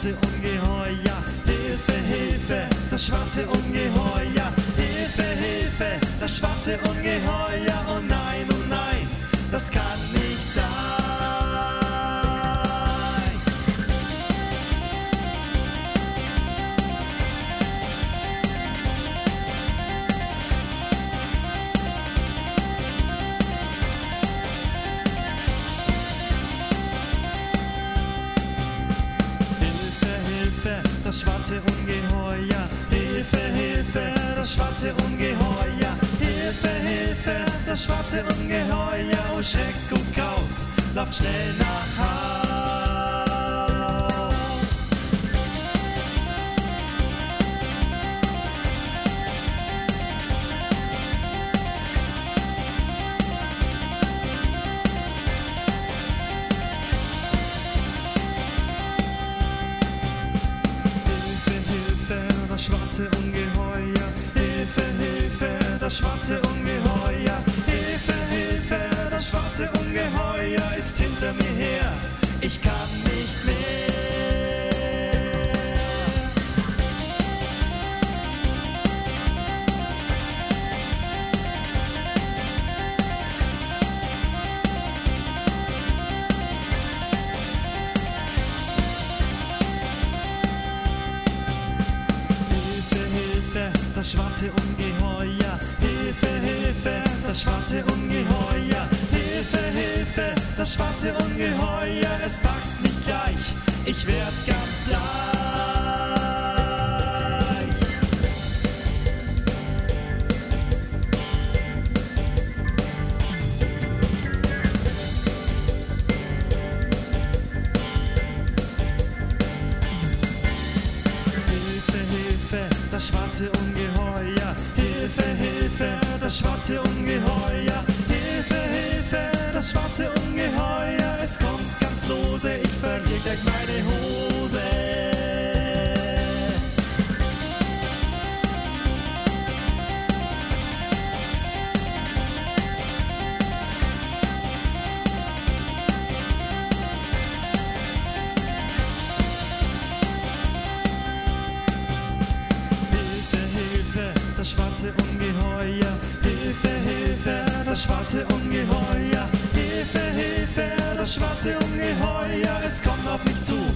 schwarze Ungeheuer. Hilfe, Hilfe, das schwarze Ungeheuer. Hilfe, Hilfe, das schwarze Ungeheuer. Oh nein, das kann nicht sein. Das schwarze Ungeheuer, Hilfe, Hilfe, das schwarze Ungeheuer, Hilfe, Hilfe, das schwarze Ungeheuer, oh Schreck und Graus, lauft schnell nach Haus. Das schwarze Ungeheuer, Hilfe, Hilfe, das schwarze Ungeheuer, Hilfe, Hilfe, das schwarze Ungeheuer ist hinter mir her, ich kann nicht mehr. Das schwarze Ungeheuer, Hilfe, Hilfe, das schwarze Ungeheuer, Hilfe, Hilfe, das schwarze Ungeheuer, es packt mich gleich, ich werd ganz gleich. Das schwarze Ungeheuer, Hilfe, Hilfe, das schwarze Ungeheuer, Hilfe, Hilfe, das schwarze Ungeheuer, es kommt ganz lose, ich verliere gleich meine Hose. Das schwarze Ungeheuer, Hilfe, Hilfe, das schwarze Ungeheuer, Hilfe, Hilfe, das schwarze Ungeheuer, es kommt auf mich zu.